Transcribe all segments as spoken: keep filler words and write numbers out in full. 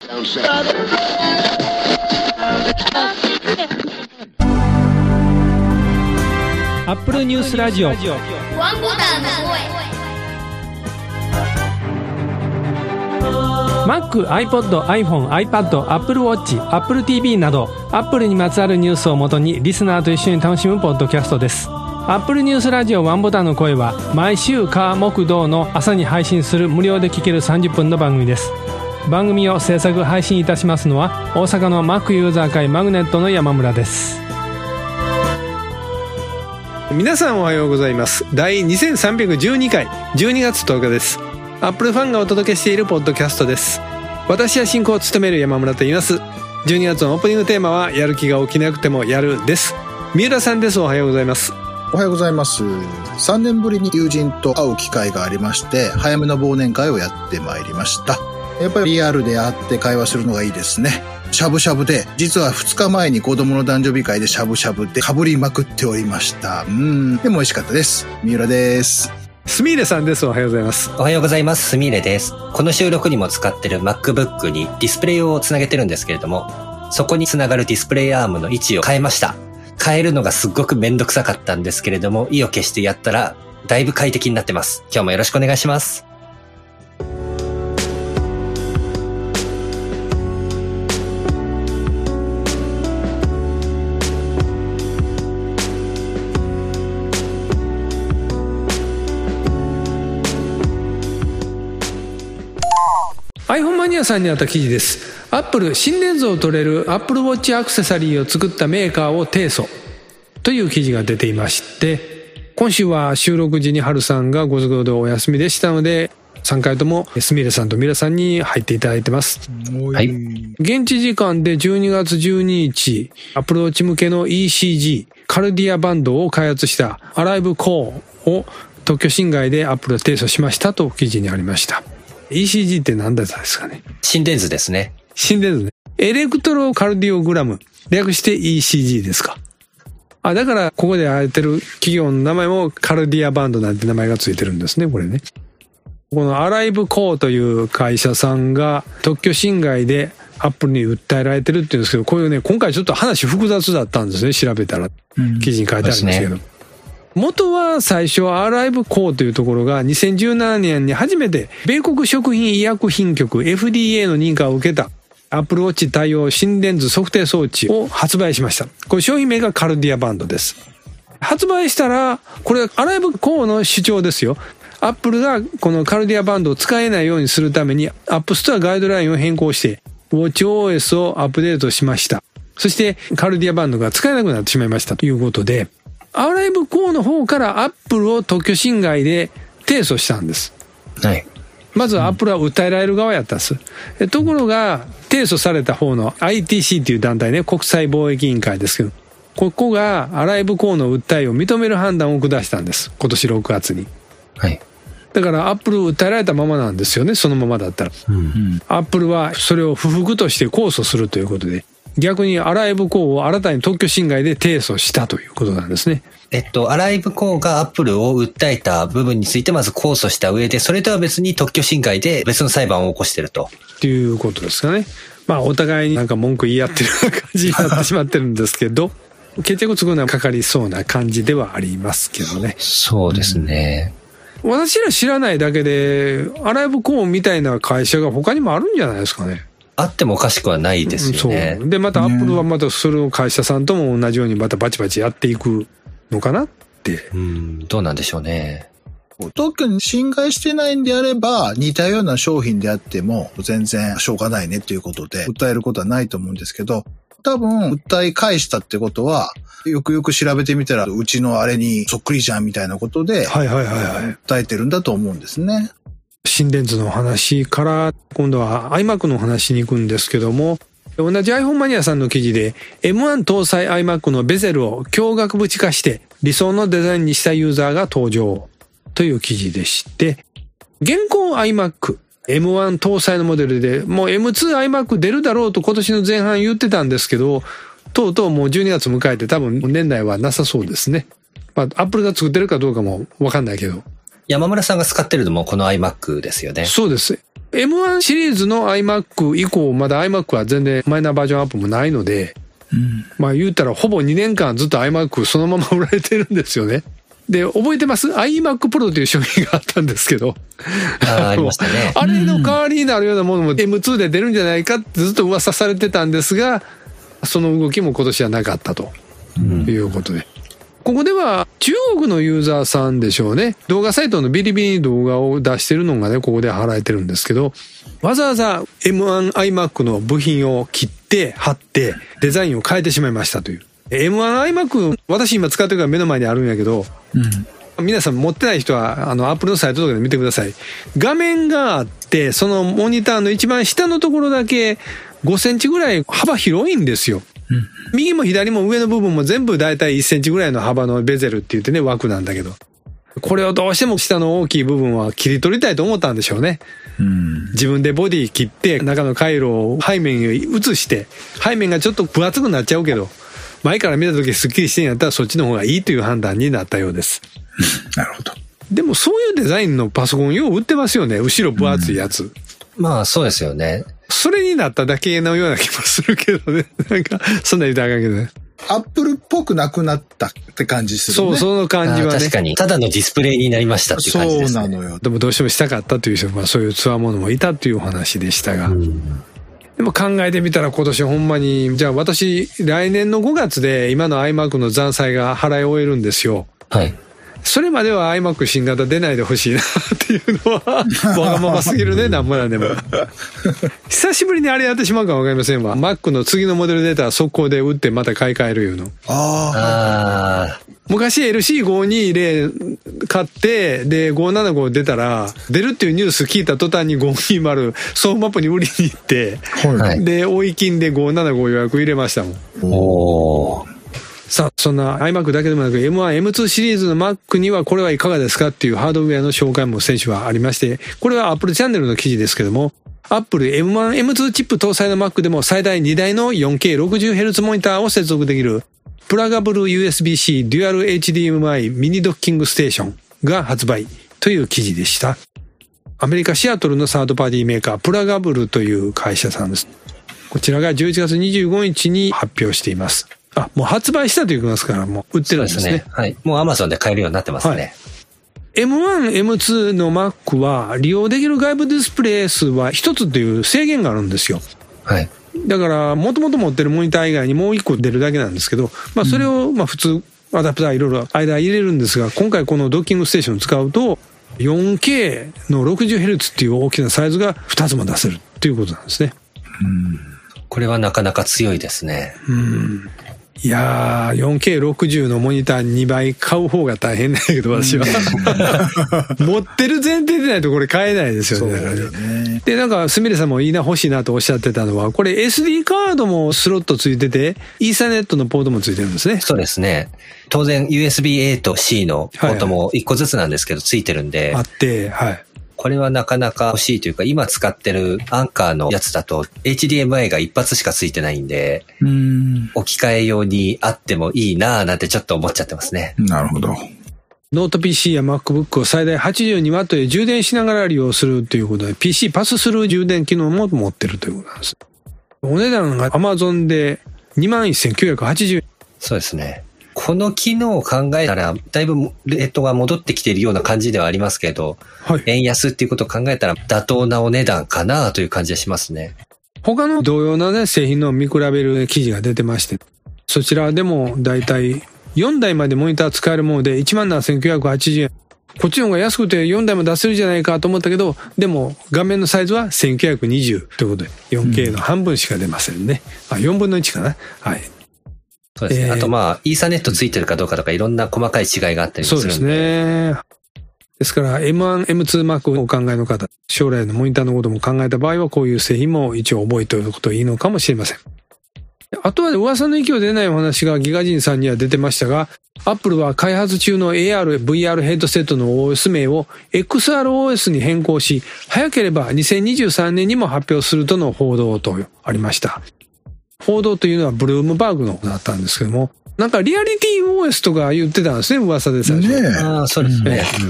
アップルニュースラジオワンボタンの声。 Mac、iPod、iPhone、iPad、Apple Watch、Apple ティーブイ など Apple にまつわるニュースをもとにリスナーと一緒に楽しむポッドキャストです。Apple ニュースラジオワンボタンの声は毎週火木土の朝に配信する無料で聴けるさんじゅっぷんの番組です。番組を制作配信いたしますのは大阪の Mac ユーザー会マグネットの山村です。皆さんおはようございます。第にせんさんびゃくじゅうにかいじゅうにがつとおかです。アップルファンがお届けしているポッドキャストです。私は進行を務める山村と言います。じゅうにがつのオープニングテーマはやる気が起きなくてもやるです。三浦さんです。おはようございます。 おはようございます。さんねんぶりに友人と会う機会がありまして早めの忘年会をやってまいりました。やっぱりリアルで会って会話するのがいいですね。しゃぶしゃぶで、実はふつかまえに子供の誕生日会でしゃぶしゃぶで被りまくっておりました。うーん、でも美味しかったです。三浦です。 すみれさんです。おはようございます。 おはようございます。すみれです。この収録にも使ってる MacBook にディスプレイをつなげてるんですけれども、そこにつながるディスプレイアームの位置を変えました。変えるのがすっごくめんどくさかったんですけれども、意を決してやったらだいぶ快適になってます。今日もよろしくお願いします。 iPhone マニアさんにあった記事です。アップル心電図を取れる Apple Watch アクセサリーを作ったメーカーを提訴という記事が出ていまして、今週は収録時に春さんがご都合でお休みでしたのでさんかいともすみれさんとミラさんに入っていただいてます。 はい。 現地時間でじゅうにがつじゅうににち Apple Watch 向けの イーシージー カルディアバンドを開発したアライブコーを特許侵害で Apple が提訴しましたと記事にありました。イーシージー って何だったんですかね。 心電図ですね。 心電図ね。エレクトロカルディオグラム。略して イーシージー ですか。あ、だからここでやってる企業の名前もカルディアバンドなんて名前がついてるんですね、これね。このアライブコーという会社さんが特許侵害でアップルに訴えられてるっていうんですけど、こういうね、今回ちょっと話複雑だったんですね、調べたら。記事に書いてあるんですけど。うん元は最初アライブコーというところがにせんじゅうななねんに初めて米国食品医薬品局 エフディーエー の認可を受けた Apple Watch 対応心電図測定装置を発売しました。これ商品名がカルディアバンドです。発売したらこれアライブコーの主張ですよ。Apple がこのカルディアバンドを使えないようにするために App Store ガイドラインを変更して WatchOS をアップデートしました。そしてカルディアバンドが使えなくなってしまいましたということでアライブコーの方からアップルを特許侵害で提訴したんです。 はい。 まずアップルは訴えられる側やったんです。うん、ところが提訴された方の アイティーシー という団体ね、国際貿易委員会ですけど、ここがアライブコーの訴えを認める判断を下したんです。今年ろくがつに。 はい。 だからアップル訴えられたままなんですよね、そのままだったら。うん、アップルはそれを不服として控訴するということで。逆にアライブコーを新たに特許侵害で提訴したということなんですね。 えっと、アライブコーがアップルを訴えた部分についてまず控訴した上で、それとは別に特許侵害で別の裁判を起こしてると。 っていうことですかね。まあお互いになんか文句言い合ってるような感じになってしまってるんですけど、決着つくのはかかりそうな感じではありますけどね。 そうですね。 うん、私ら知らないだけで、アライブコーみたいな会社が他にもあるんじゃないですかね。 あってもおかしくはないですよね。 そう。で、またアップルはまたその会社さんとも同じようにまたバチバチやっていくのかなって。 うん、どうなんでしょうね。 特許に侵害してないんであれば、似たような商品であっても全然しょうがないねっていうことで、訴えることはないと思うんですけど、多分、訴え返したってことは、よくよく調べてみたら、うちのあれにそっくりじゃんみたいなことで、 はいはいはいはい。 訴えてるんだと思うんですね。 心電図の話から今度は iMac の話に行くんですけども、同じ iPhone マニアさんの記事で エムワン 搭載 iMac のベゼルを強額縁化して理想のデザインにしたユーザーが登場という記事でして、現行 iMacエムワン 搭載のモデルでもう エムツー iMac 出るだろうと今年の前半言ってたんですけど、とうとうもうじゅうにがつ迎えて多分年内はなさそうですね。まあ Apple が作ってるかどうかもわかんないけど。 山村さんが使ってるのもこの iMac ですよね。 そうです。 エムワン シリーズの iMac 以降、まだ iMac は全然マイナーバージョンアップもないので、うん、まあ言うたらほぼにねんかんずっと iMac そのまま売られてるんですよね。で、覚えてます？ iMac Pro という商品があったんですけど。 あ, ありましたね。 あれの代わりになるようなものも エムツー で出るんじゃないかってずっと噂されてたんですが、その動きも今年はなかったということで。うん、ここでは中国のユーザーさんでしょうね。動画サイトのビリビリ動画を出してるのがね、ここで払えてるんですけど、わざわざ エムワン iMac の部品を切って貼ってデザインを変えてしまいましたという。エムワン iMac 私今使ってるから目の前にあるんやけど、うん、皆さん持ってない人はあの Apple のサイトとかで見てください。画面があってそのモニターの一番下のところだけごセンチぐらい幅広いんですよ。うん、右も左も上の部分も全部だいたいいっセンチぐらいの幅のベゼルって言ってね、枠なんだけど、これをどうしても下の大きい部分は切り取りたいと思ったんでしょうね。うん、自分でボディ切って中の回路を背面に移して背面がちょっと分厚くなっちゃうけど前から見た時スッキリしてんやったらそっちの方がいいという判断になったようです。 なるほど。 でもそういうデザインのパソコンよう売ってますよね、後ろ分厚いやつ。うん、 まあそうですよね。 それになっただけのような気もするけどね。なんかそんな言うたらあかんけどね。 アップルっぽくなくなったって感じするね。 そう、その感じはね。 確かに。ただのディスプレイになりましたっていう感じですね。そうなのよ。 でもどうしてもしたかったという人、まあそういうつわものもいたというお話でしたが。うん、でも考えてみたら今年ほんまに、じゃあ私来年のごがつで今の iMac の残債が払い終えるんですよ。はい。それまでは iMac 新型出ないでほしいなっていうのはわがまますぎるね、なんもなんでも。久しぶりにあれやってしまうかもわかりませんわ。Mac の次のモデル出たら速攻で打ってまた買い替えるいうの。ああ。昔 エルシーごひゃくにじゅう 買って、で、ごひゃくななじゅうご出たら、出るっていうニュース聞いた途端にごひゃくにじゅう、ソーマップに売りに行って、はい、で、追い金でごひゃくななじゅうご予約入れましたもん。おー。さあ、そんな iMac だけでもなく エムワン、エムツー シリーズの Mac にはこれはいかがですかっていうハードウェアの紹介も先週はありまして、これは Apple チャンネルの記事ですけども、Apple エムワン、エムツー チップ搭載の Mac でも最大にだいの よんケーろくじゅうヘルツ モニターを接続できるプラガブル ユーエスビーシー デュアル エイチディーエムアイ ミニドッキングステーションが発売という記事でした。アメリカシアトルのサードパーティーメーカープラガブルという会社さんです。こちらがじゅういちがつにじゅうごにちに発表しています。あ、もう発売したと言いますから、もう売ってるんですね。そうですね。 はい。もう Amazon で買えるようになってますね。はい、 エムワン、エムツー の Mac は利用できる外部ディスプレイ数は一つという制限があるんですよ。はい。だから、もともと持ってるモニター以外にもう一個出るだけなんですけど、まあそれをまあ普通、アダプターいろいろ間入れるんですが、今回このドッキングステーションを使うと、よんケー の ろくじゅうヘルツ っていう大きなサイズがふたつも出せるっていうことなんですね。 うん。これはなかなか強いですね。うん。 いやー、よんケーろくじゅう のモニターにばい買う方が大変だけど、私は。持ってる前提でないとこれ買えないですよね。そうね。で、なんか、すみれさんもいいな、欲しいなとおっしゃってたのは、これ エスディー カードもスロットついてて、イーサネットのポートもついてるんですね。 そうですね。当然 ユーエスビーエー と C のポートもいっこずつなんですけど、ついてるんで。 あって、はい。 これはなかなか欲しいというか、今使ってるアンカーのやつだと エイチディーエムアイ が一発しかついてないんで、うーん置き換え用にあってもいいなぁなんてちょっと思っちゃってますね。 なるほど。 ノート ピーシー や MacBook を最大 はちじゅうにワット で充電しながら利用するということで、ピーシー パススルー充電機能も持ってるということなんです。お値段が Amazon で にまんせんきゅうひゃくはちじゅうえん。 そうですね。この機能を考えたら、だいぶレートが戻ってきているような感じではありますけど、はい、円安っていうことを考えたら妥当なお値段かなという感じがしますね。 他の同様なね、製品の見比べる記事が出てまして、そちらでもだいたいよんだいまでモニター使えるもので いちまんななせんきゅうひゃくはちじゅうえん。こっちの方が安くてよんだいも出せるじゃないかと思ったけど、でも画面のサイズはせんきゅうひゃくにじゅうということで よんケー の半分しか出ませんね。うん、あ、よんぶんのいちかな。はい。 そうですね。えー、あとまあ、イーサネットついてるかどうかとかいろんな細かい違いがあったりもするんで。 そうですね。ですから エムワン、エムツー Mac をお考えの方、将来のモニターのことも考えた場合はこういう製品も一応覚えておくといいのかもしれません。あとは噂の勢いでないお話がギガ人さんには出てましたが、Apple は開発中の エーアール、ブイアール ヘッドセットの オーエス 名を エックスアールオーエス に変更し、早ければにせんにじゅうさんねんにも発表するとの報道とありました。報道というのはブルームバーグのだったんですけども、なんかリアリティ オーエス とか言ってたんですね、噂で最初。 ね、ああ、そうですね。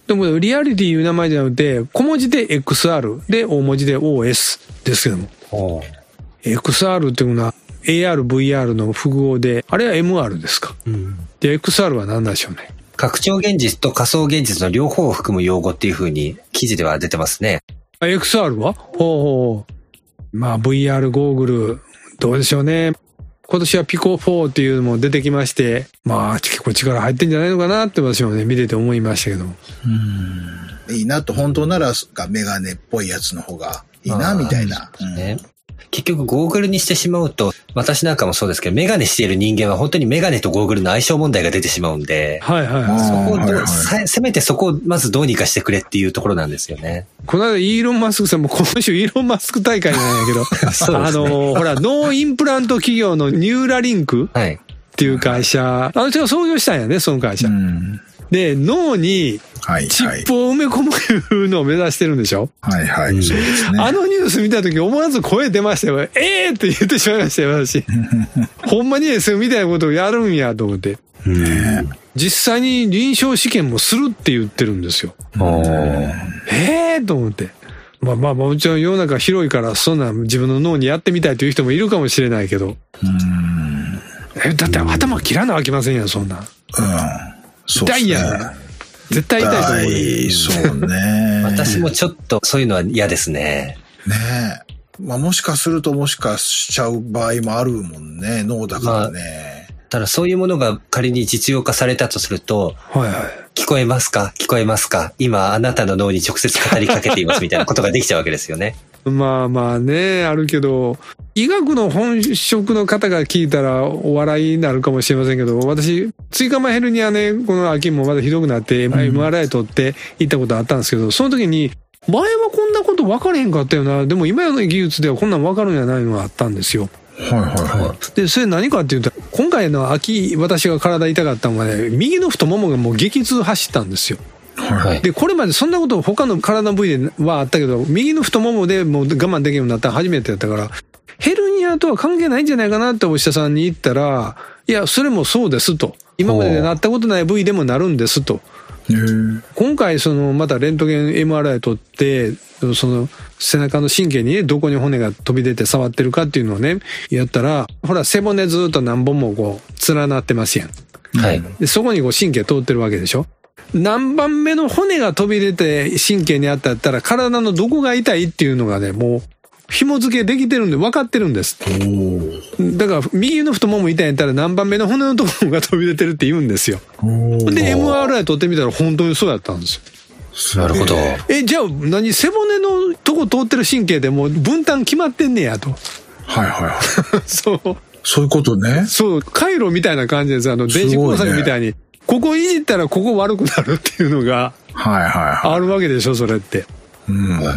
でもリアリティいう名前じゃなくて、小文字で エックスアール で大文字で オーエス ですけども。エックスアール っていうのは エーアール、ブイアール の複合で、あれは エムアール ですか。うん、で、エックスアール は何なんでしょうね。 拡張現実と仮想現実の両方を含む用語っていう風に記事では出てますね。 エックスアール はほうほう。まあ ブイアール ゴーグル、どうでしょうね。今年はピコフォーっていうのも出てきまして、まあ結構力入ってんじゃないのかなって私もね、見てて思いましたけど。 うん。いいなと、本当ならメガネっぽいやつの方がいいな、みたいな。 ね。結局ゴーグルにしてしまうと、私なんかもそうですけど、メガネしている人間は本当にメガネとゴーグルの相性問題が出てしまうんで、 はいはいはい。 そこをどう、はいはい、せめてそこをまずどうにかしてくれっていうところなんですよね。 この間イーロン・マスクさんも今週イーロン・マスク大会なんやけど、そうですね、あの、ほら、ノーインプラント企業のニューラリンクっていう会社、はい、あの人が創業したんやね、その会社。うんで、脳にチップを埋め込むのを目指してるんでしょ？ はいはい。うん、そうですね。 あのニュース見たとき思わず声出ましたよ。えーって言ってしまいましたよ、私。ほんまにですよ、みたいなことをやるんやと思って。ね、実際に臨床試験もするって言ってるんですよ。えーと思って。まあまあもちろん世の中広いからそんな自分の脳にやってみたいという人もいるかもしれないけど。うんえだって頭切らなあきませんよ、そんな。うん痛いやん。絶対痛いと思う。 そうね。 私もちょっとそういうのは嫌ですね。 ねえ。まあもしかするともしかしちゃう場合もあるもんね。脳だからね。 まあ、ただそういうものが仮に実用化されたとすると、はいはい、聞こえますか聞こえますか今あなたの脳に直接語りかけていますみたいなことができちゃうわけですよね。 まあまあね、あるけど、医学の本職の方が聞いたらお笑いになるかもしれませんけど、私、椎間板ヘルニアね、この秋もまだひどくなって、エムアールアイ 取って行ったことあったんですけど、その時に、前はこんなこと分かれへんかったよな、でも今の技術ではこんなん分かるんじゃないのがあったんですよ。はいはいはい。で、それ何かっていうと、今回の秋、私が体痛かったのがね、右の太ももがもう激痛走ったんですよ。はい、で、これまでそんなこと他の体の部位ではあったけど、右の太ももでもう我慢できるようになったら初めてやったから、ヘルニアとは関係ないんじゃないかなってお医者さんに言ったら、いや、それもそうですと。今までなったことない部位でもなるんですと。今回、その、またレントゲン エムアールアイ 取って、その、背中の神経にね、どこに骨が飛び出て触ってるかっていうのをね、やったら、ほら、背骨ずっと何本もこう、連なってますやん。はい。で、そこにこう神経通ってるわけでしょ。何番目の骨が飛び出て神経にあったったら体のどこが痛いっていうのがね、もう紐付けできてるんで分かってるんです。だから右の太もも痛いんやったら何番目の骨のところが飛び出てるって言うんですよ。で エムアールアイ 取ってみたら本当にそうやったんですよ。なるほど。 え、じゃあ何背骨のとこ通ってる神経でもう分担決まってんねやと。 はいはいはい。 そう。 そういうことね。 そう、回路みたいな感じです。あの電子工作みたいに。ここいじったらここ悪くなるっていうのがあるわけでしょ、それって。うん、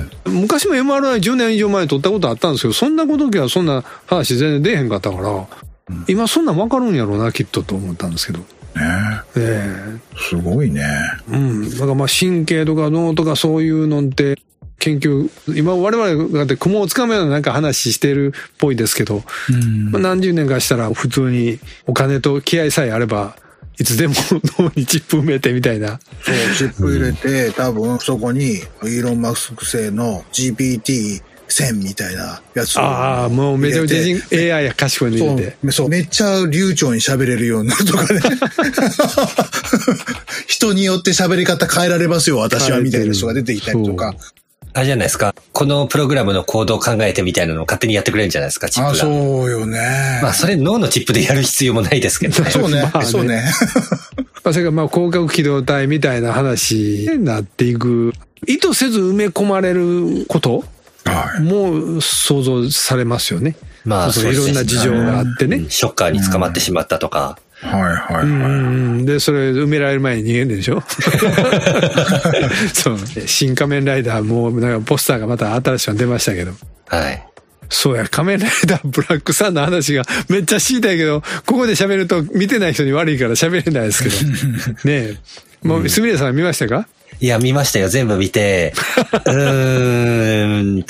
昔も エムアールアイじゅうねん以上前に撮ったことあったんですけど、そんなこと時はそんな話全然出へんかったから、うん、今そんなん分かるんやろうな、きっとと思ったんですけど。ねえ。すごいね。 うん。だからまあ神経とか脳とかそういうのって研究、今我々がって雲をつかむようななんか話してるっぽいですけど、うんまあ、何十年かしたら普通にお金と気合さえあれば、いつでも脳にチップ埋めてみたいな。 そう、チップ入れて、うん、多分そこにイーロン・マスク製の ジーピーティーせん みたいなやつを。 ああ、もうめちゃめちゃ エーアイ や賢いの入れて。 そう、そうめっちゃ流暢に喋れるようになるとかね。人によって喋り方変えられますよ、私は、みたいな人が出てきたりとか。 あれじゃないですか。このプログラムのコードを考えてみたいなのを勝手にやってくれるんじゃないですか、チップが。 あ、そうよね。 まあ、それ脳のチップでやる必要もないですけどね。 そうね。まあ、ねそうね。 まあ、それからまあ、広角機動隊みたいな話になっていく。意図せず埋め込まれることも想像されますよね。まあ、そういろんな事情があってね。 ショッカーに捕まってしまったとか。 はいはいはい。 うん。で、それ埋められる前に逃げるんでしょそう。新仮面ライダーも、なんかポスターがまた新しいの出ましたけど。はい。そうや、仮面ライダーブラックさんの話がめっちゃ知りたいけど、ここで喋ると見てない人に悪いから喋れないですけど。ねえ。もう、すみれさん見ましたか？ いや、見ましたよ。全部見て。うーんって。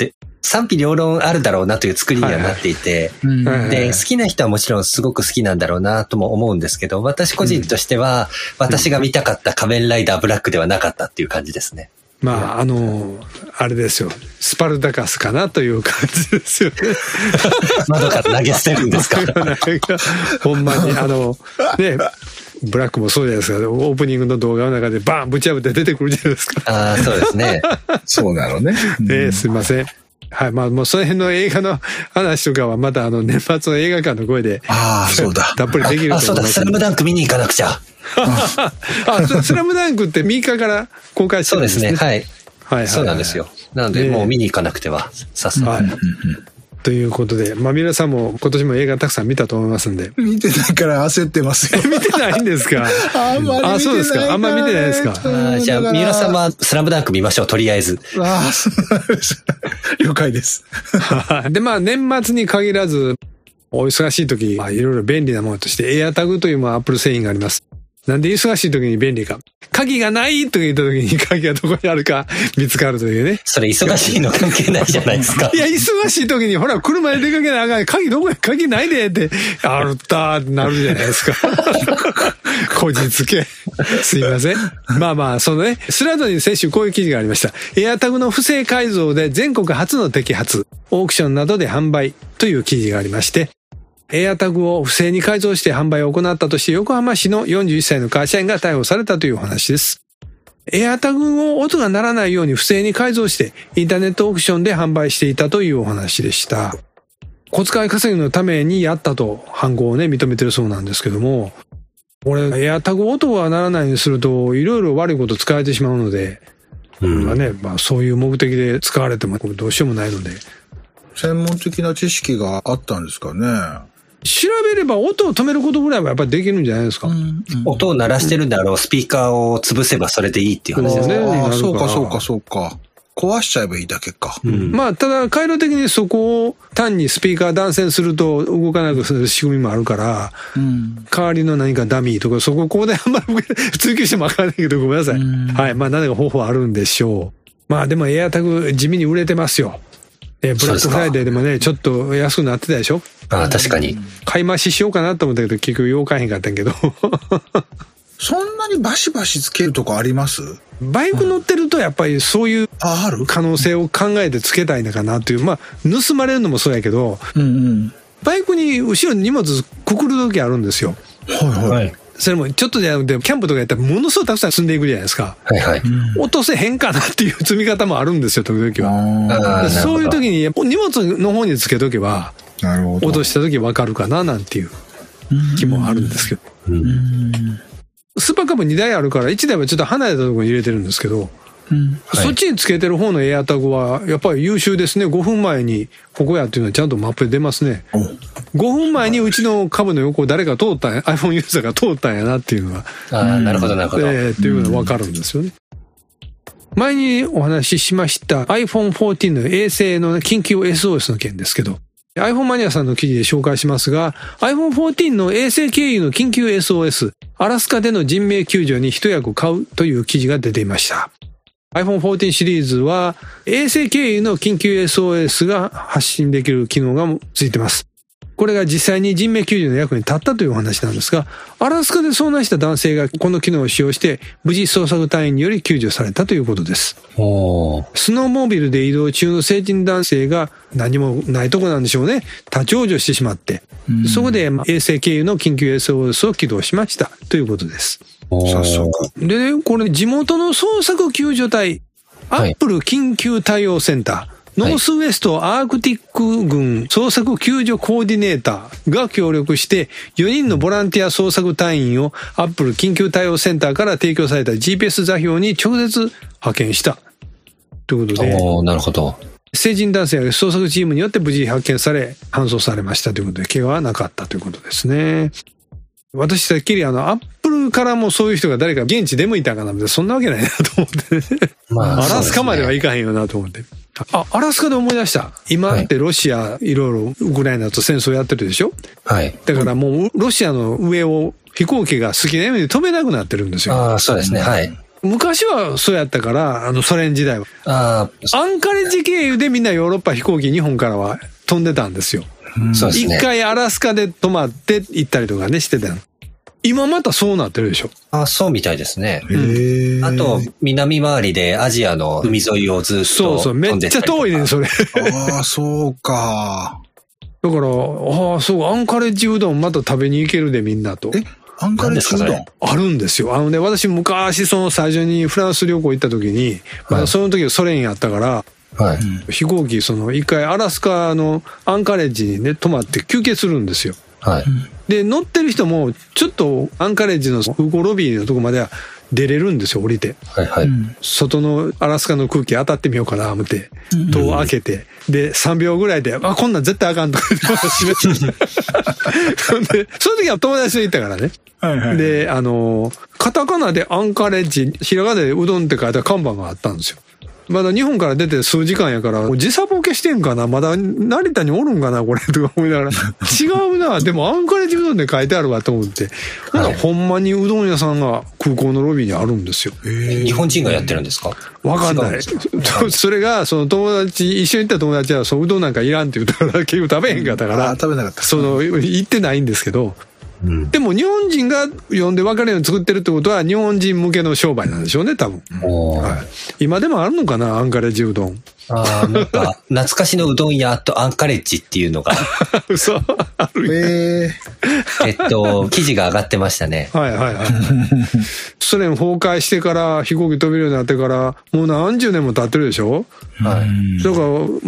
賛否両論あるだろうなという作りにはなっていて、 はいはい、 で、好きな人はもちろんすごく好きなんだろうなとも思うんですけど、私個人としては、うん、私が見たかった仮面ライダーブラックではなかったっていう感じですね。 まあ、あの、あれですよ。スパルタカスかなという感じですよね。 窓から投げ捨てるんですかほんまに、あの、ね、ブラックもそうじゃないですか。オープニングの動画の中でバーンぶち破って出てくるじゃないですか。 ああ、そうですね。 そうなのね。 ね、すいません。はい。まあ、もうその辺の映画の話とかはまたあの年末の映画館の声で。 ああ、そうだ。 たっぷりできると思います。 あ、そうだ。スラムダンク見に行かなくちゃ。 あ、スラムダンクってみっかから公開してるんですね。 そうですね。はい。 はいはい、はい。 そうなんですよ。なので、もう見に行かなくては、さすがに。はい。 ということで、まあ皆さんも今年も映画たくさん見たと思いますんで。 見てないから焦ってますよ。 見てないんですか？ あんまり見てない。 あ、そうですか。あんまり見てないですか。 あ、じゃあ、三浦さんはスラムダンク見ましょう、とりあえず。 ああ、そうです。了解です。 で、まあ年末に限らず、お忙しい時、まあいろいろ便利なものとして、エアタグというもアップル製品があります。なんで忙しい時に便利か。鍵がないと言った時に鍵がどこにあるか見つかるというね。 それ忙しいの関係ないじゃないですか。 いや、忙しい時にほら、車で出かけなあかん。鍵どこや、鍵ないでって、あるったーってなるじゃないですか。こじつけ。すいません。まあまあ、そのね、スラッドに先週こういう記事がありました。エアタグの不正改造で全国初の摘発、オークションなどで販売という記事がありまして、エアタグを不正に改造して販売を行ったとして横浜市のよんじゅういっさいの会社員が逮捕されたというお話です。エアタグを音が鳴らないように不正に改造してインターネットオークションで販売していたというお話でした。小遣い稼ぎのためにやったと犯行をね認めてるそうなんですけども、これエアタグ音が鳴らないようにするといろいろ悪いこと使われてしまうので、これはね、まあそういう目的で使われてもどうしようもないので。 専門的な知識があったんですかね。 調べれば音を止めることぐらいはやっぱりできるんじゃないですか。うんうん、 音を鳴らしてるんであろうスピーカーを潰せばそれでいいっていう話ですね。 ああ、そうかそうかそうか。壊しちゃえばいいだけか。 うん、まあ、ただ回路的にそこを単にスピーカー断線すると動かなくする仕組みもあるから、うん、代わりの何かダミーとかそこここであんまり追求してもわからないけどごめんなさい。うん、はい。まあ何か方法あるんでしょう。まあでもエアタグ地味に売れてますよ。えブラックフライデーでもね、ちょっと安くなってたでしょ？ ああ、確かに。 買い増ししようかなと思ったけど、結局よう買えへんかったんけど。 そんなにバシバシつけるとこあります？ バイク乗ってるとやっぱりそういう可能性を考えてつけたいのかなっていう。まあ、盗まれるのもそうやけど、うんうん、バイクに後ろに荷物くくる時あるんですよ。 はいはい。 それもちょっとじゃなくて、キャンプとかやったらものすごいたくさん積んでいくじゃないですか。 はいはい。 落とせへんかなっていう積み方もあるんですよ、時々は。そういう時に荷物の方につけとけば、なるほど。落とした時わかるかななんていう気もあるんですけど。うん、スーパーカブにだいあるからいちだいはちょっと離れたところに入れてるんですけど、うんはい、そっちにつけてる方のエアタグはやっぱり優秀ですね。ごふんまえにここやっていうのはちゃんとマップで出ますね。ごふんまえにうちの株の横を誰か通ったんや、iPhone ユーザーが通ったんやなっていうのは。 ああ、なるほどなるほど。 えー、っていうのがわかるんですよね。前にお話ししました アイフォンフォーティーン の衛星の緊急 エスオーエス の件ですけど、iPhone マニアさんの記事で紹介しますが、アイフォンフォーティーン の衛星経由の緊急 エスオーエス、アラスカでの人命救助に一役買うという記事が出ていました。アイフォンフォーティーン シリーズは衛星経由の緊急 エスオーエス が発信できる機能がついています。これが実際に人命救助の役に立ったというお話なんですが、アラスカで遭難した男性がこの機能を使用して無事捜索隊員により救助されたということです。おスノーモービルで移動中の成人男性が何もないとこなんでしょうね。立ち往生してしまって、そこで衛星経由の緊急 エスオーエス を起動しましたということです。 早速。 でね、これ地元の捜索救助隊、アップル緊急対応センター、はいノースウエストアークティック軍捜索救助コーディネーターが協力してよにんのボランティア捜索隊員をアップル緊急対応センターから提供された ジーピーエス 座標に直接派遣したということで、 おなるほど。 成人男性が捜索チームによって無事発見され搬送されましたということで怪我はなかったということですね。私てっきりあのアップルからもそういう人が誰か現地出向いたかなみたいなそんなわけないなと思ってね、まあ、アラスカまでは行かへんよなと思って。あ、アラスカで思い出した。今ってロシアいろいろウクライナと戦争やってるでしょ。はい。だからもうロシアの上を飛行機が好きなように飛べなくなってるんですよ。 ああ、そうですね。はい。 昔はそうやったから、あのソ連時代は。 あアンカレッジ経由でみんなヨーロッパ飛行機日本からは飛んでたんですよ。 そうですね。 一回アラスカで泊まって行ったりとかねしてたの。今またそうなってるでしょ。 あ、そうみたいですね。 へー。 あと、南回りでアジアの海沿いをずっとそうそう、めっちゃ遠いねん、それ。 ああ、そうか。 だから、ああ、そう、アンカレッジうどんまた食べに行けるでみんなと。 え、アンカレッジうどんあるんですよ。あのね、私昔その最初にフランス旅行行った時に、まだその時はソ連やったから、 はい。 飛行機、その一回アラスカのアンカレッジにね、泊まって休憩するんですよ。 はい。 で、乗ってる人も、ちょっとアンカレッジの空港ロビーのとこまでは出れるんですよ、降りて。 はいはい。 外のアラスカの空気当たってみようかな、思って。戸を開けて。で、さんびょうぐらいで、あ、こんなん絶対あかんとか言って示して。で、その時は友達と行ったからね。 はいはい。 で、あの、カタカナでアンカレッジ、ひらがなでうどんって書いた看板があったんですよ。まだ日本から出て数時間やから、時差ボケしてんかな、まだ成田におるんかな、これ、とか思いながら。違うな、でもアンカレッジうどんで書いてあるわと思って。はい、ほんまにうどん屋さんが空港のロビーにあるんですよ。 日本人がやってるんですか？ わかんない。それが、その友達、一緒に行った友達は、そう、うどんなんかいらんって言ったから、結局食べへんかったから、 あ、食べなかった。 その、行ってないんですけど、 うん、 でも日本人が呼んで分かるように作ってるってことは日本人向けの商売なんでしょうね、多分。はい、今でもあるのかな、アンカレッジうどん。 ああ、なんか、懐かしのうどん屋とアンカレッジっていうのが。 嘘ある。 えー、えっと、記事が上がってましたね。 はいはいはい。ソ連崩壊してから飛行機飛べるようになってから、もう何十年も経ってるでしょ？はい。だから、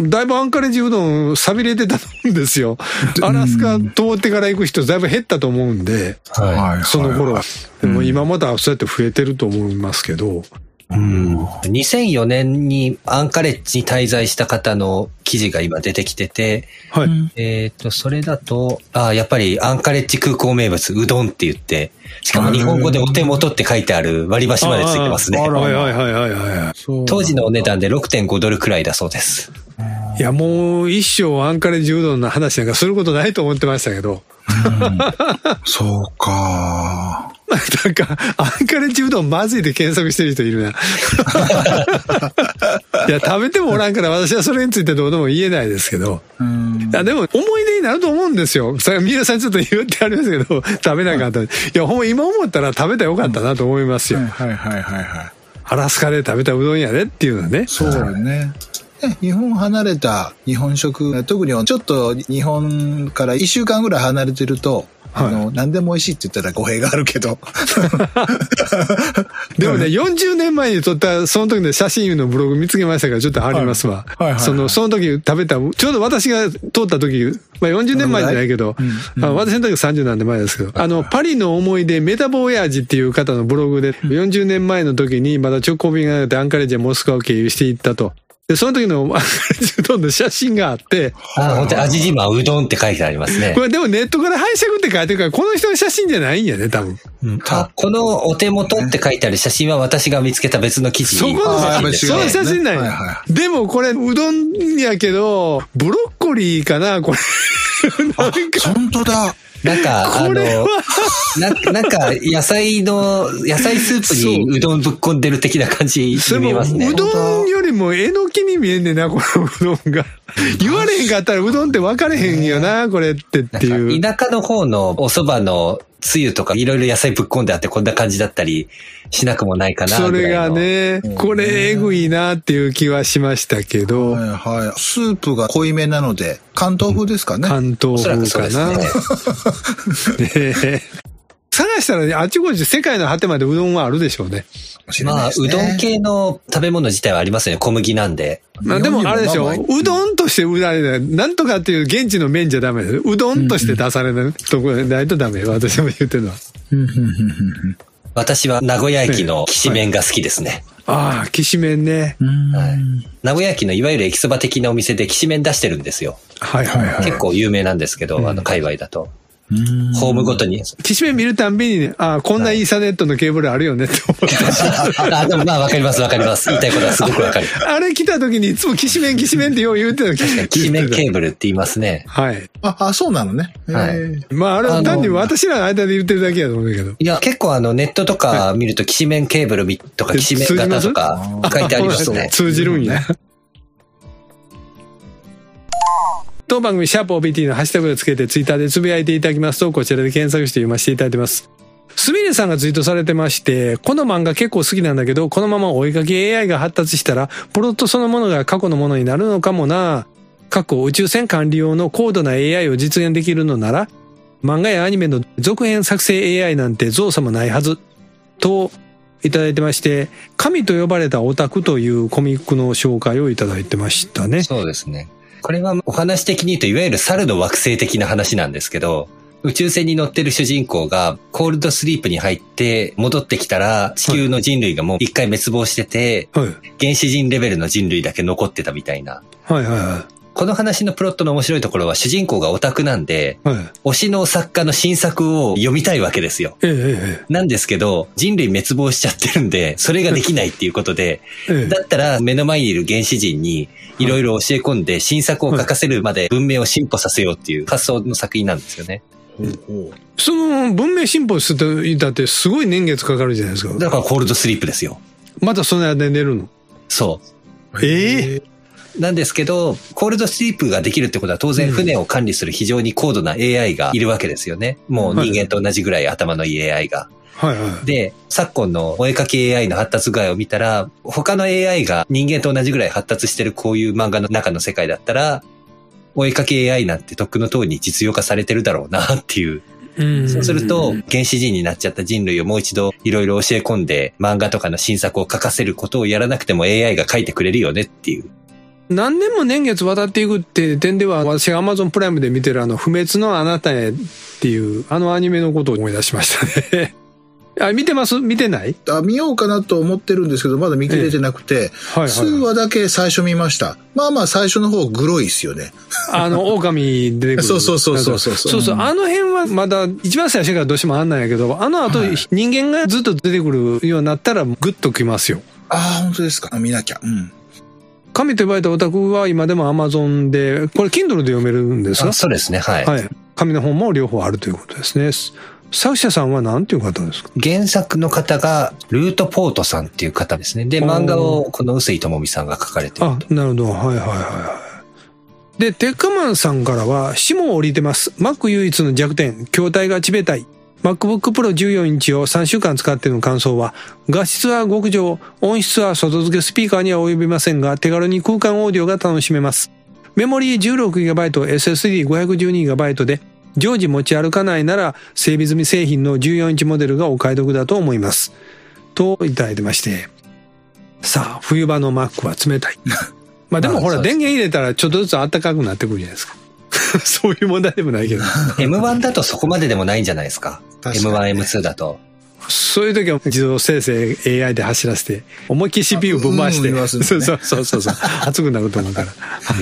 だいぶアンカレッジうどん錆びれてたんですよ。アラスカ通ってから行く人だいぶ減ったと思うんで、はい、その頃は。でも今またそうやって増えてると思いますけど、 うん、にせんよねんにアンカレッジに滞在した方の記事が今出てきてて、はい、えっと、それだと、ああ、やっぱりアンカレッジ空港名物、うどんって言って、しかも日本語でお手元って書いてある割り箸までついてますね。 はいはいはいはいはい。 当時のお値段で ろくてんごドルくらいだそうです。 いや、もう一生アンカレッジうどんの話なんかすることないと思ってましたけど。 うん、そうか。 なんか、アンカレッジうどんまずいで検索してる人いるな。いや、食べてもおらんから私はそれについてどうでも言えないですけど。うん、いや、でも思い出になると思うんですよ。それ皆さんちょっと言ってありますけど、食べなかった。いや、ほんま今思ったら食べたらよかったなと思いますよ。 はいはいはいはい。 アラスカで食べたうどんやでっていうのはね。 そうだね。日本離れた日本食、特にちょっと日本からいっしゅうかんぐらい離れてると、はい、あの、何でも美味しいって言ったら語弊があるけど。 でもね、よんじゅうねんまえに撮った、その時の写真のブログ見つけましたから、ちょっと貼りますわ。はいはいはいはい、その、その時食べた、ちょうど私が通った時、まあよんじゅうねんまえじゃないけど、うんうん、私の時さんじゅうなんで前ですけど、あの、パリの思い出、メタボ親父っていう方のブログで、よんじゅうねんまえの時にまだ直行便がなくてアンカレッジやモスクワを経由していったと。で、その時のアンカレッジうどんの写真があって。 ああ、本当に味自慢うどんって書いてありますね。 これでもネットから拝借って書いてるから、この人の写真じゃないんやね、多分。 うん、あ、このお手元って書いてある写真は私が見つけた別の記事。 そこの写真です。その写真なんや。はいはい、でもこれ、うどんやけど、ブロッコリーかな、これ。 なんか本当だ。 なんか、あの、な, なんか、野菜の、野菜スープにうどんぶっこんでる的な感じに見えますね。 うどんよりもえのきに見えんねんな、このうどんが。言われへんかったらうどんって分かれへんよな、これってっていう。 田舎の方のお蕎麦のつゆとかいろいろ野菜ぶっこんであってこんな感じだったりしなくもないかな。 それがね、これえぐいなっていう気はしましたけど。 はいはい。スープが濃いめなので、関東風ですかね。 関東風かな。ね探したらね、あちこち世界の果てまでうどんはあるでしょうね。 まあ、うどん系の食べ物自体はありますね。小麦なんで。 まあでもあれでしょ。うどんとして売られない。なんとかっていう現地の麺じゃダメだよ。うどんとして出されないところでないとダメよ。私も言ってるのは。 私は名古屋駅のきしめんが好きですね。 はい、ああ、きしめんね、 はい。名古屋駅のいわゆる駅そば的なお店できしめん出してるんですよ。 はいはいはい。 結構有名なんですけど、あの、界隈だと。 ホームごとに。 きしめん見るたんびにね、ああ、こんなイーサネットのケーブルあるよねって思って。 あ、でもまあわかりますわかります。言いたいことはすごくわかる。 あれ来た時にいつもきしめんきしめんってよう言うてた。 きしめんケーブルって言いますね。 はい。 あ、あ、そうなのね。 はい。 まああれは単に私らの間で言ってるだけやと思うんだけど。 いや、結構あのネットとか見るときしめんケーブルとかきしめん型とか書いてありますね。 通じるんや。当番組シャープ オービーティー のハッシュタグをつけてツイッターでつぶやいていただきますと、こちらで検索して読ませていただいてます。すみれさんがツイートされてまして、この漫画結構好きなんだけど、このまま追いかけ エーアイ が発達したらプロットそのものが過去のものになるのかもな。過去宇宙船管理用の高度な エーアイ を実現できるのなら、漫画やアニメの続編作成 エーアイ なんて造作もないはずといただいてまして、神と呼ばれたオタクというコミックの紹介をいただいてましたね。 そうですね。これはお話的に言うといわゆる猿の惑星的な話なんですけど、宇宙船に乗ってる主人公がコールドスリープに入って戻ってきたら地球の人類がもう一回滅亡してて、はい、原始人レベルの人類だけ残ってたみたいな。 はいはいはい。 この話のプロットの面白いところは主人公がオタクなんで、はい、推しの作家の新作を読みたいわけですよ。ええ、なんですけど、人類滅亡しちゃってるんで、それができないっていうことで、ええ、だったら目の前にいる原始人にいろいろ教え込んで新作を書かせるまで文明を進歩させようっていう発想の作品なんですよね。 その文明進歩すると言ったってすごい年月かかるじゃないですか。 だからコールドスリープですよ。 またその間で寝るの？ そう。 ええーなんですけど、コールドスリープができるってことは当然船を管理する非常に高度な エーアイ がいるわけですよね。もう人間と同じぐらい頭のいい エーアイ が。はいはい、で、昨今のお絵かき エーアイ の発達具合を見たら、他の エーアイ が人間と同じぐらい発達してるこういう漫画の中の世界だったら、お絵かき エーアイ なんてとっくの通りに実用化されてるだろうなっていう。うんそうすると、原始人になっちゃった人類をもう一度いろいろ教え込んで漫画とかの新作を書かせることをやらなくても エーアイ が書いてくれるよねっていう。 何年も年月渡っていくって点では、私が Amazon プライムで見てるあの不滅のあなたへっていうあのアニメのことを思い出しましたね。あ、見てます？見てない？ あ、見ようかなと思ってるんですけど、まだ見切れてなくて、ええはいはい、数話だけ最初見ました。まあまあ最初の方グロいっすよね。 あの、狼出てくる。 そうそうそうそうそう。 そうそう、あの辺はまだ一番最初からどうしてもあんなんやけど、あの後、はい、人間がずっと出てくるようになったらグッときますよ。 ああ、本当ですか。見なきゃ。うん。 神と呼ばれたオタクは今でも Amazon で、これ Kindle で読めるんですか？ そうですね、はい。 はい。紙の本も両方あるということですね。作者さんは何ていう方ですか？ 原作の方がルートポートさんっていう方ですね。で、漫画をこの臼井智美さんが書かれていると。 あ、なるほど。はいはいはい。で、テッカマンさんからは、霜を降りてます。Mac 唯一の弱点、筐体がちべたい。MacBook Pro じゅうよんインチをさんしゅうかん使っての感想は、画質は極上、音質は外付けスピーカーには及びませんが、手軽に空間オーディオが楽しめます。メモリー じゅうろくギガバイト、エスエスディーごひゃくじゅうにギガバイト で、常時持ち歩かないなら、整備済み製品のじゅうよんインチモデルがお買い得だと思います。といただいてまして。さあ、冬場の Mac は冷たい。まあでもほら、電源入れたらちょっとずつ暖かくなってくるじゃないですか。そういう問題でもないけど。 エムワン だとそこまででもないんじゃないですか。エムワン、エムツー だと。 そういう時は自動生成 エーアイ で走らせて、思いっきり シーピーユー ぶん回して、うんうんね、そうそうそうそう、熱くなると思うから。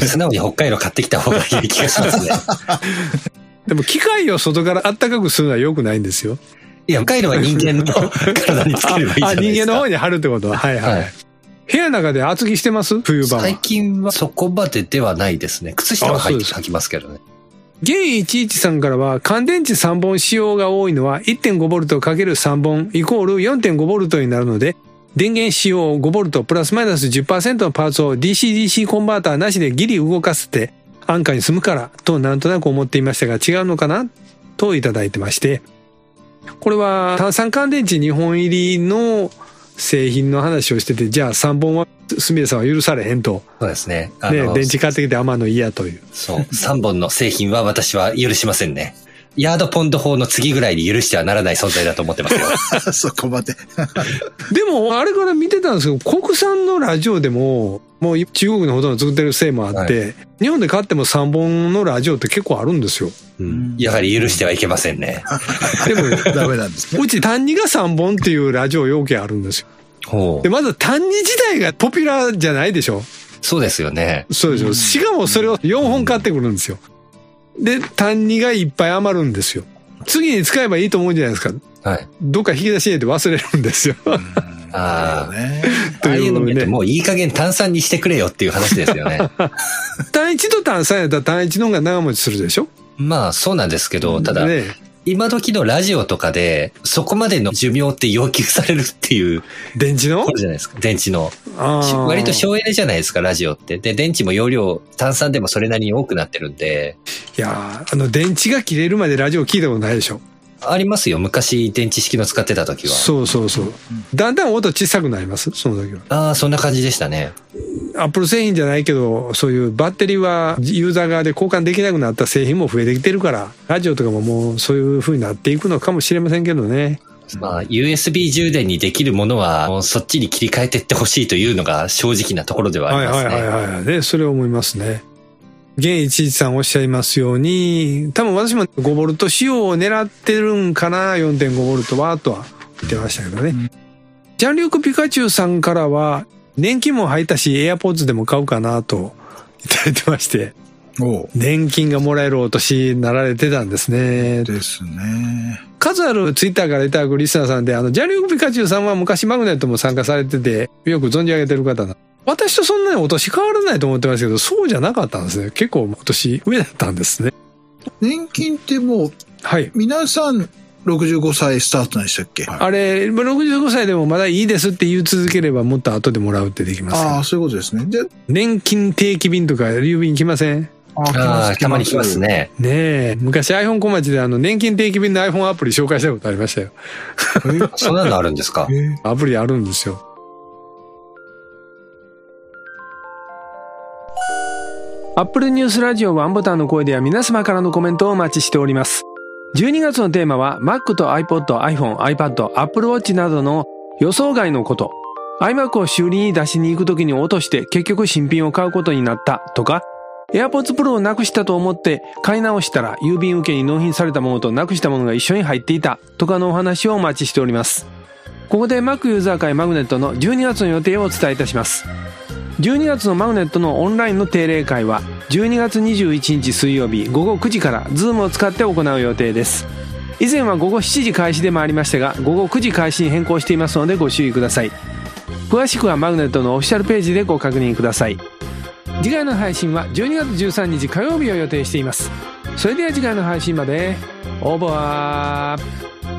素直に北海道買ってきた方がいい気がしますね。 でも機械を外から暖かくするのは良くないんですよ。 いや、北海道は人間の体につければいいじゃないですか。あ、 人間の方に貼るってことは。はいはい。はい、部屋の中で厚着してます？冬場は。 最近はそこまでではないですね。靴下は履きますけどね。 ゲイいちいちさんからは、乾電池さんぼん使用が多いのは いってんごボルトかけるさんぼんイコール よんてんごボルトになるので、電源使用ごボルトプラスマイナス じゅっパーセント のパーツを ディーシーディーシー コンバーターなしでギリ動かせて安価に済むからとなんとなく思っていましたが、違うのかなといただいてまして、これは単酸乾電池にほん入りの製品の話をしてて、じゃあさんぼんはすみれさんは許されへんと。 そうですね。 あのね、電池買ってきて余るの嫌という。 そう。さんぼんの製品は私は許しませんね。ヤードポンド法の次ぐらいに許してはならない存在だと思ってますよ。 そこまで。 でも、あれから見てたんですけど、国産のラジオでも、もう中国のほとんど作ってるせいもあって、はい、日本で買ってもさんぼんのラジオって結構あるんですよ。 うん、やはり許してはいけませんね。 でも、 ダメなんですね。 うち単にがさんぼんっていうラジオ要件あるんですよ。ほう。で、まず単に自体がポピュラーじゃないでしょ。 そうですよね。 そうですよ。しかもそれをよんほん買ってくるんですよ。で、単にがいっぱい余るんですよ。 次に使えばいいと思うんじゃないですか。 はい。 どっか引き出し入れて忘れるんですよ。 ああ、 ね。 ああいうの見るともういい加減炭酸にしてくれよっていう話ですよね。 単一と単三やったら単一の方が長持ちするでしょ。 まあそうなんですけど、ただ、 ね、 今時のラジオとかでそこまでの寿命って要求されるっていう。 電池のこれじゃないですか。電池の。 あ割と省エネじゃないですか、ラジオって。で、電池も容量、炭酸でもそれなりに多くなってるんで。 いやー、あの電池が切れるまでラジオ聞いたことないでしょ。 ありますよ。昔電池式の使ってた時は。 そうそうそう。だんだん音小さくなりますその時は。 ああ、そんな感じでしたね。 アップル製品じゃないけど、そういうバッテリーはユーザー側で交換できなくなった製品も増えてきてるから、ラジオとかももうそういう風になっていくのかもしれませんけどね。 まあ、ユーエスビー 充電にできるものは、もうそっちに切り替えていってほしいというのが正直なところではありますね。 はいはいはいはい。で、それを思いますね。現いちいちさんおっしゃいますように、多分私もごボルト仕様を狙ってるんかな、よんてんごボルトは、とは言ってましたけどね。うん、ジャンリューク・ピカチュウさんからは、年金も入ったし、エアポッツでも買うかな、といただいてまして。お年金がもらえるお年になられてたんですね。 ですね。 数あるツイッターからいただくリスナーさんで、あの、ジャンリューク・ピカチュウさんは昔マグネットも参加されてて、よく存じ上げてる方な。私とそんなにお年変わらないと思ってましたけど、そうじゃなかったんですね。結構お年上だったんですね。 年金ってもう、はい。皆さんろくじゅうごさいスタートなんでしたっけ？ あれ、ろくじゅうごさいでもまだいいですって言い続ければもっと後でもらうってできます。 ああ、そういうことですね。で、 年金定期便とか郵便来ません？ ああ、たまに来ますね。 ねえ。昔 iPhone 小町であの年金定期便の iPhone アプリ紹介したことありましたよ。 そんなのあるんですか？ アプリあるんですよ。Apple News ラジオワンボタンの声では皆様からのコメントをお待ちしております。じゅうにがつのテーマは Mac と iPod、iPhone、iPad、Apple Watch などの予想外のこと。iMac を修理に出しに行くときに落として結局新品を買うことになったとか、AirPods Pro をなくしたと思って買い直したら郵便受けに納品されたものとなくしたものが一緒に入っていたとかのお話をお待ちしております。ここで Mac ユーザー会マグネットのじゅうにがつの予定をお伝えいたします。じゅうにがつのマグネットのオンラインの定例会はじゅうにがつにじゅういちにち水曜日ごごくじから Zoom を使って行う予定です。以前はごごしちじ開始でもありましたがごごくじ開始に変更していますのでご注意ください。詳しくはマグネットのオフィシャルページでご確認ください。次回の配信はじゅうにがつじゅうさんにち火曜日を予定しています。それでは次回の配信までオーバー。